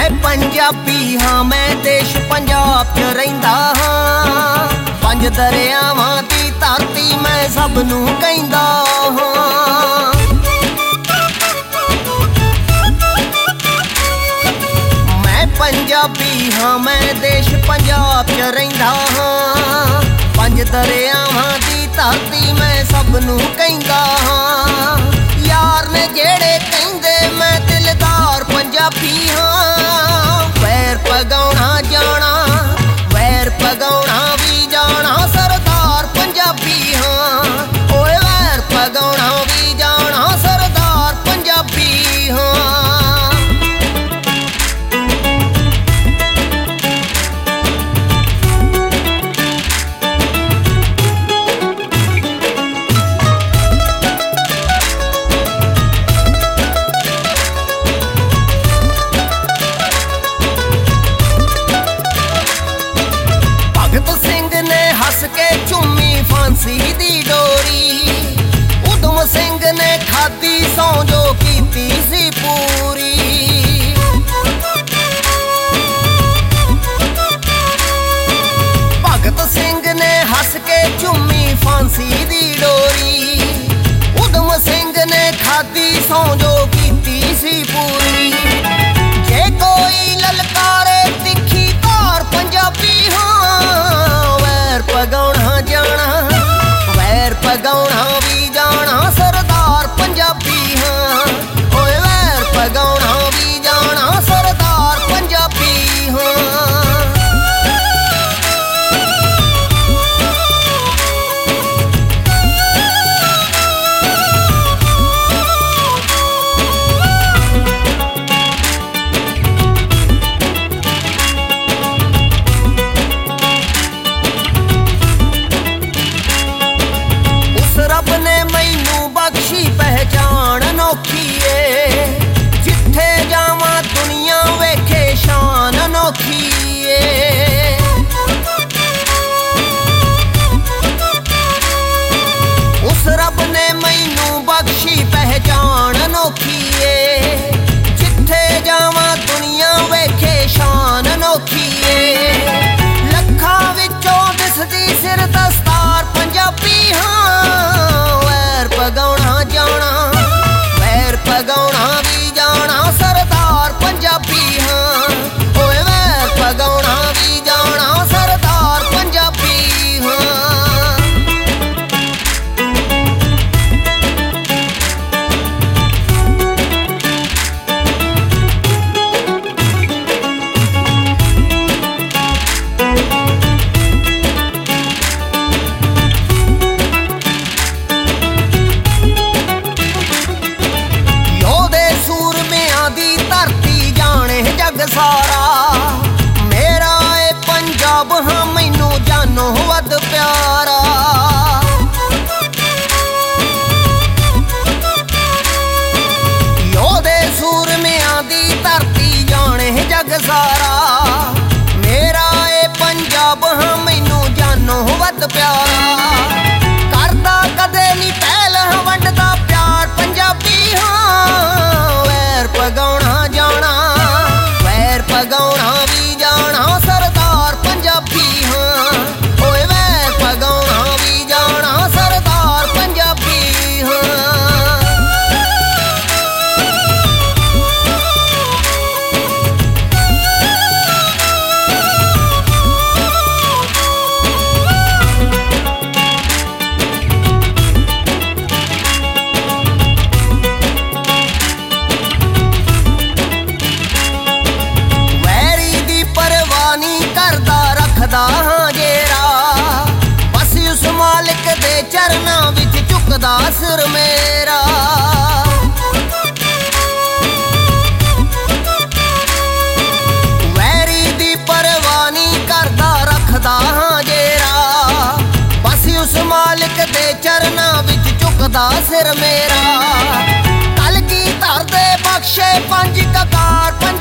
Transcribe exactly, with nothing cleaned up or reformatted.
मैं पंजाबी हाँ, मैं देश पंजाब च रहिंदा हाँ। पंज दरियावां दी धरती मैं सब नूं कहिंदा हाँ। मैं पंजाबी हाँ, मैं देश पंजाब च रहिंदा हाँ। पंज दरियावां दी धरती मैं सब नूं कहिंदा हाँ। यार ने जेड़े कहिंदे मैं दिलदार पंजाबी हाँ। वैर पगाउणा जाना, वैर पगाउणा भी जाना, सरदार पंजाबी हाँ। ओए वैर पगाउणा भी जाना, सरदार पंजाबी हाँ। हस के झूमी फांसी दी डोरी, उधम सिंह ने खादी सौ जो कीती सी पूरी। भगत सिंह ने हस के झूमी फांसी दी डोरी, उधम सिंह ने खादी सौ जो कीती सी पूरी। जे कोई ललकारे तिखी धार पंजाबी हाँ। वैर पगाउणा जाना, वैर पगाउणा भी जाना, सरदार पंजाबी हाँ। ओए वैर पगाउणा भी जाना, सरदार पंजाबी हाँ। रब ने मैनू बख्शी पहचान अनोखी ए, जिथे जावां दुनिया वेखे शान अनोखी ए। उस रब ने मैनू बख्शी पहचान अनोखी ए, जिथे जावां दुनिया वेखे शान अनोखी ए। लखां विचों दिसदी सिर दस्तार पंजाबी हाँ। वैर पगाउणा जाना, वैर पगाउणा भी जाना, सरदार पंजाबी हाँ। ओए वैर पगाउणा भी जाना, सरदार पंजाबी हाँ। धरती जाने जग सारा, मेरा ए पंजाब हाँ मैनू जानो वध प्यारा। योधे सूरमियां दी धरती जाने जग सारा, मेरा ए पंजाब हाँ मैनू जानो वध प्यारा। करदा कदे नी पहल वंडदा प्यार पंजाबी हाँ। वैर पगाउणा जाना, वैर पगाउणा भी जाना, सरदार पंजाबी हाँ। ओए वैर पगाउणा भी जाना, सरदार पंजाबी हाँ। रखदा हाँ जेरा, बस उस मालिक दे चरनां विच झुकदा सिर मेरा। वैरी दी परवाह नहीं करदा रखदा हाँ जेरा, बस उस मालिक दे चरनां विच झुकदा सिर मेरा। कलगीधर दे बख्शे पंज ककार